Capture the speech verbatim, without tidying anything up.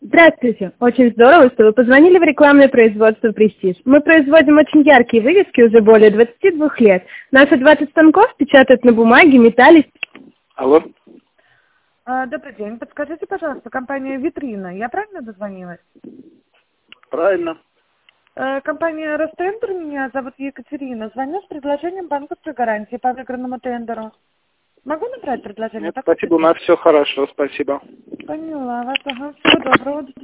Здравствуйте. Очень здорово, что вы позвонили в рекламное производство «Престиж». Мы производим очень яркие вывески уже более двадцати двух лет. Наши двадцать станков печатают на бумаге, металле. Алло. А, добрый день. Подскажите, пожалуйста, компания «Витрина». Я правильно дозвонилась? Правильно. Э, компания «Ростендер», меня зовут Екатерина. Звоню с предложением банковской гарантии по выигранному тендеру. Могу набрать предложение? Нет, спасибо, у нас все хорошо, спасибо. Поняла вас. Ага. Всего доброго.